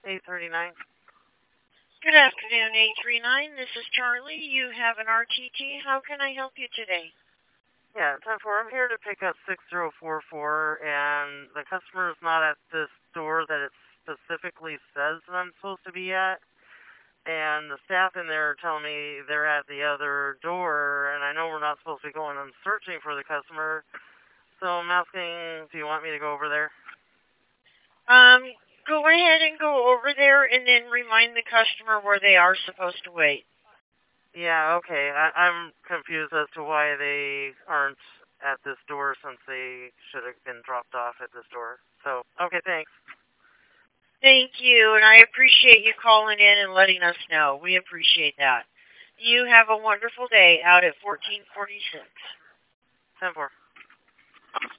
839. Good afternoon, 839. This is Charlie. You have an RTT. How can I help you today? Yeah, 10-4. I'm here to pick up 6044, and the customer is not at this door that it specifically says that I'm supposed to be at. And the staff in there are telling me they're at the other door, and I know we're not supposed to be going and searching for the customer. So I'm asking, do you want me to go over there? Um, go ahead and go over there and then remind the customer where they are supposed to wait. Yeah, okay. I'm confused as to why they aren't at this door since they should have been dropped off at this door. So, okay, thanks. Thank you, and I appreciate you calling in and letting us know. We appreciate that. You have a wonderful day out at 1446. 10-4.